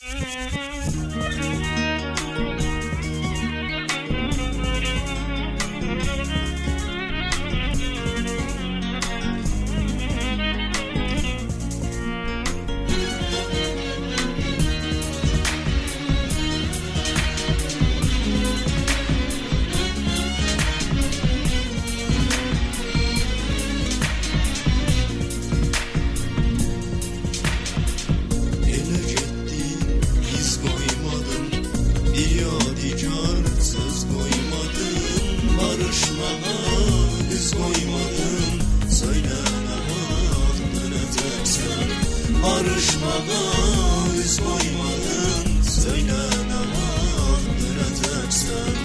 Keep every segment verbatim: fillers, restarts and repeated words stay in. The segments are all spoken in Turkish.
Barışmağa yüz koymadın, söyle ne var döneceksen.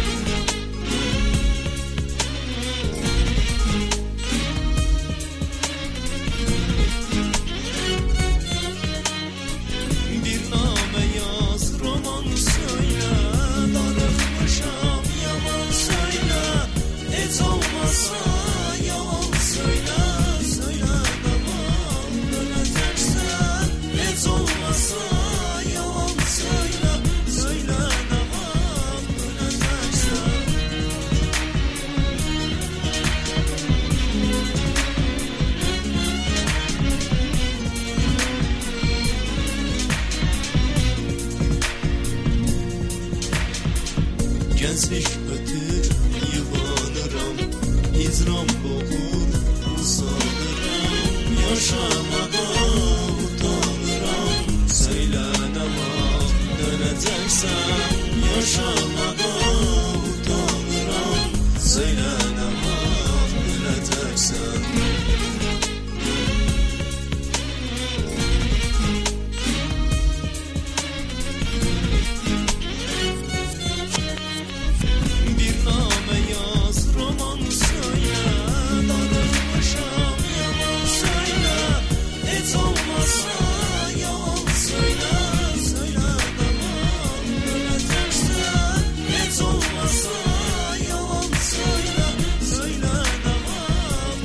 Bir name yaz, roman söyle, darıkmışam yaman söyle, hiç olmasa yalan söyle, söyle ne var döneceksen. Hiç olmasa yalan söyle, söyle ne var döneceksen. Gençlik ötür yıvanıram, izram boğur usanıram, yaşamağa utanıram, söyle ne var döneceksen. Yaşamağa utanıram, söyle ne var döneceksen. Bir name yaz, roman söyle, darıkmışam yaman söyle, hiç olmasa yalan söyle, söyle ne var döneceksen. Hiç olmasa yalan söyle, söyle ne var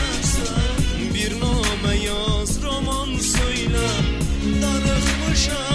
döneceksen. Bir name yaz, roman söyle, darıkmışam